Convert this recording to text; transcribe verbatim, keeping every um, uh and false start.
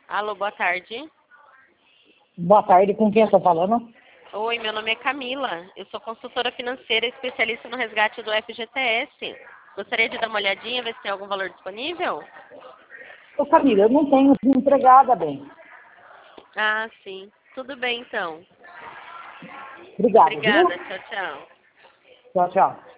Alô, boa tarde. Boa tarde, com quem eu estou falando? Oi, meu nome é Camila. Eu sou consultora financeira especialista no resgate do F G T S. Gostaria de dar uma olhadinha, ver se tem algum valor disponível? Ô Camila, eu não tenho empregada, bem. Ah, sim. Tudo bem, então. Obrigado, Obrigada. viu? Tchau, tchau. Tchau, tchau.